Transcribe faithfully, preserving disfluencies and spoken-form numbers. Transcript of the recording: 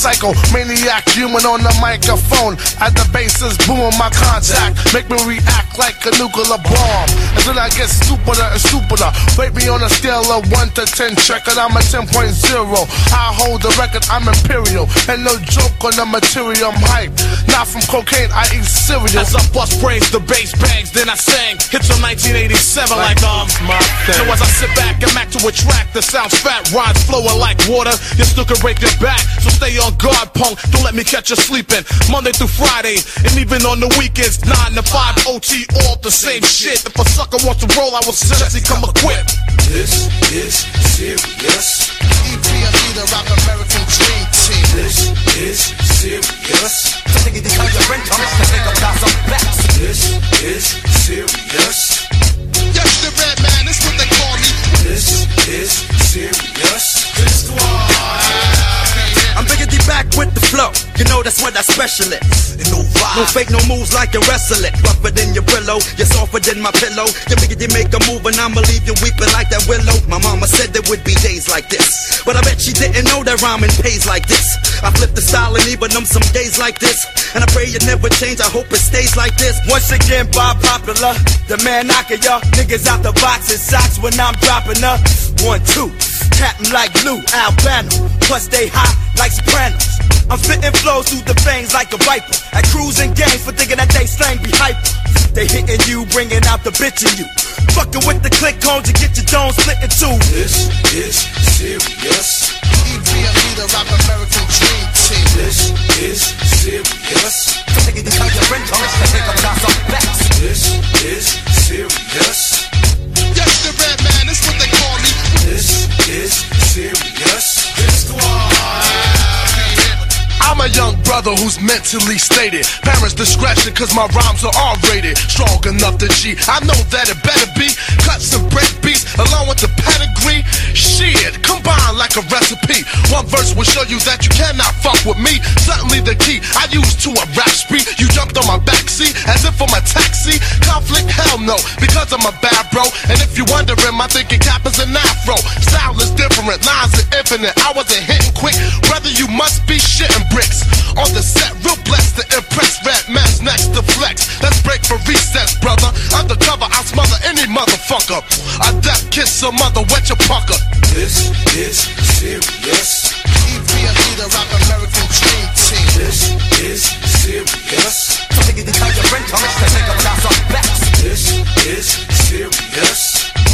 psycho, maniac, human on the microphone. As the bass is booming my contact, make me react like a nuclear bomb. And then I get stupider and stupider. Rate me on a scale of one to ten, check it, I'm a ten point zero. I hold the record, I'm imperial. And no joke on the material, I'm hype. Not from cocaine, I eat cereal. As I bust brains, the bass bangs, then I sang hits from nineteen eighty-seven like, like um my thing. So as I sit back and back to a track that sounds fat, rhymes flowing like water, you still can break your back. So stay on guard, punk, don't let me catch you sleeping. Monday through Friday, and even on the weekends, nine to five O T, all the same shit. If a sucker wants to roll, I will suggest he come equipped. This is serious. E P M E, the Rock American Dream Team. This is serious. Take it to your friend, come to take up some backs. This is serious. Yes, the red man, that's what they call me. This is serious. This squad. I'm bringing you back with the flow. You know that's what I specialist. No, no fake, no moves like you wrestle it. Rougher than your pillow, you're softer than my pillow. You make it, you make a move and I'ma leave you weeping like that willow. My mama said there would be days like this, but I bet she didn't know that rhyming pays like this. I flip the style and even them some days like this. And I pray it never change, I hope it stays like this. Once again, Bob Popular, the man knocking y'all niggas out the box and socks when I'm dropping up. One, two, Captain like Lou Albano, plus they hot like Sopranos. I'm spitting flows through the veins like a viper. At cruising gangs for thinking that they slang be hyper. They hitting you, bringing out the bitch in you. Fucking with the click cones to get your dome split in two. This is serious. E P M E, the Rock American Dream Team. This is serious. Take it to your friend, come to take up some backs. This is serious. Yes, the red man, that's what they call me. This is serious. This squad. I'm a young brother who's mentally stated. Parents' discretion, cause my rhymes are R-rated. Strong enough to cheat, I know that it better be. Cuts and break beats, along with the pedigree. Shit, combined like a recipe. One verse will show you that you cannot fuck with me. Certainly the key I used to a rap spree. You jumped on my backseat as if I'm a taxi. Conflict, hell no, because I'm a bad bro. And if you're wondering, my thinking cap is an afro. Style is different, lines are infinite. I wasn't hitting quick, brother, you must be shitting bricks. On the set, real blessed to impress. Red man's next to flex. Let's break for recess, brother. Undercover, I smother any motherfucker. A death kiss a mother, wet your pucker. This is serious. E P M E, the Rock American Dream Team. This is serious. Take it to your friend, come to take up some backs. This is serious.